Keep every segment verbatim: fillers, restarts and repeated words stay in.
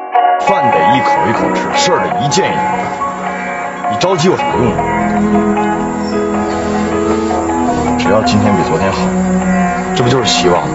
饭得一口一口吃，事儿得一件一件干。你着急有什么用啊？只要今天比昨天好，这不就是希望吗？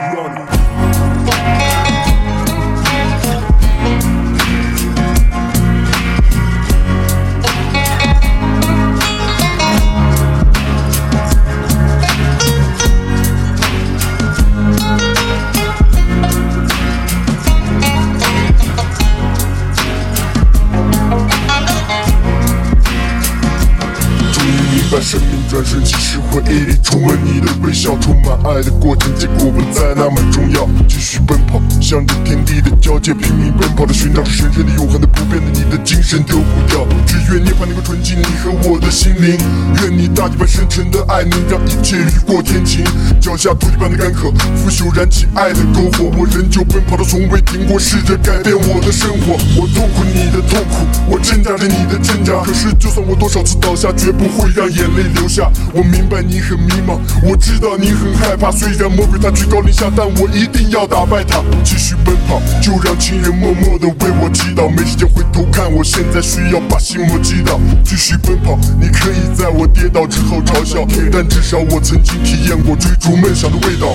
把生命转瞬即逝，回忆里重温你的微笑，充满爱的过程，结果不再那么重要。继续奔跑，向着天地的交界，拼命奔跑的寻找着神圣的、永恒的、不变的，你的精神丢不掉。只愿涅槃能够纯净你和我的心灵，愿你大地般深沉的爱能让一切雨过天晴。脚下土地般的干渴，腐朽燃起爱的篝火，我仍旧奔跑的从未停过，试着改变我的生活。我痛苦你的痛苦，我挣扎着你的挣扎，可是就算我多少次倒下，绝不会让眼泪流下。我明白你很迷茫，我知道你很害怕，虽然魔鬼他居高临下，但我一定要打败他。继续奔跑，就让亲人默默地为我祈祷，没时间回头看，我现在需要把心魔击倒。继续奔跑，你可以在我跌倒之后嘲笑，但至少我曾经体验过追逐梦想的味道。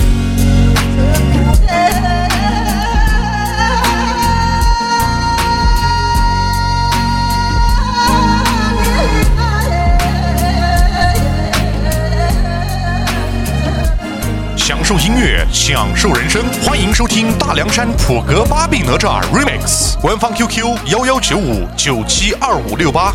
享受音乐，享受人生，欢迎收听大凉山普格巴比哪吒 Remix， 官方 Q Q 幺幺九五九七二五六八。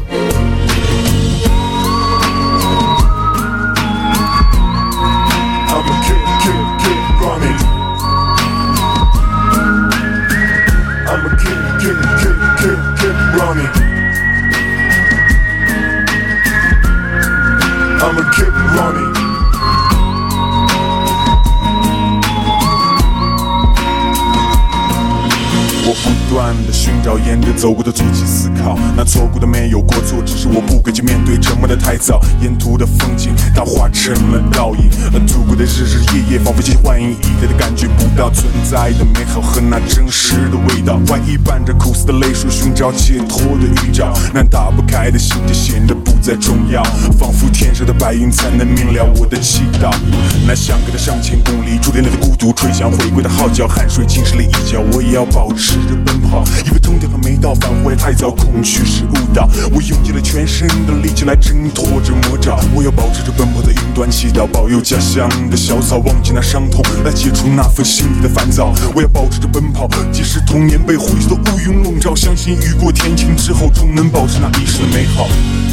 我不断地寻找沿着走过的足迹思考，那错过的没有过错，只是我不敢去面对，沉默的太早。沿途的风景它化成了倒影，而度过的日日夜夜，仿佛新幻影一点的感觉不到存在的美好和那真实的味道。怀疑伴着苦涩的泪水，寻找解脱的预兆，那打不开的心结显得不再重要，仿佛天上的白云才能明了我的祈祷。那相隔的上千公里，注定了的孤独，吹响回归的号角，汗水浸湿了一角，我也要保持着奔跑，因为终点还没到，返回太早，空虚是误导。我用尽了全身的力气来挣脱着魔爪，我要保持着奔跑的云端，祈祷保佑家乡的小草，忘记那伤痛，来解除那份心底的烦躁。我要保持着奔跑，即使童年被灰色的乌云笼罩，相信雨过天晴之后，终能保持那一时的美好。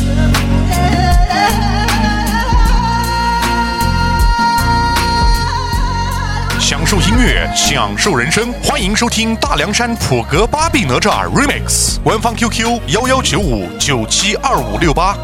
享受音乐，享受人生，欢迎收听大凉山普格巴比哪吒 Remix， 官方 Q Q 幺幺九五九七二五六八。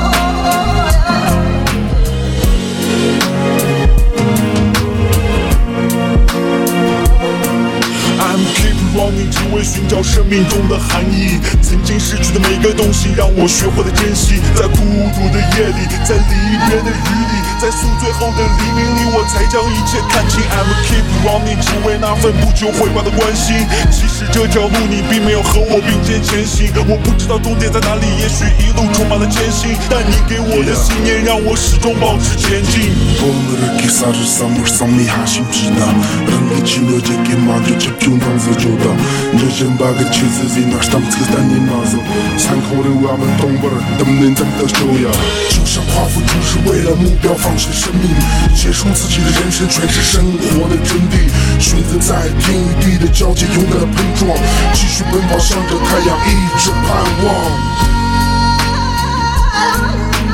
I'm keep longing， 只为寻找生命中的含义。曾经失去的每个东西，让我学会了珍惜。在孤独的夜里，在离别的雨里，在宿醉后的黎明里，我才将一切看清。I'm keep longing， 只为那份不求回报的关心。即使这条路你并没有和我并肩前行，我不知道终点在哪里，也许一路充满了艰辛，但你给我的信念让我始终保持前进。오늘을 기사를 물성리 하심지나 랑기치며 제게 마저 집중당서조다 늦은 박은 치즈지 나스tam츠단이 나서 산호를 와면 동벌을 땀는 잠들쇼야 就像夸父就是为了目标放弃生命，结束自己的人生全是生活的真谛，选择在天与地的交界勇敢的碰撞，继续奔跑向着太阳一直盼望。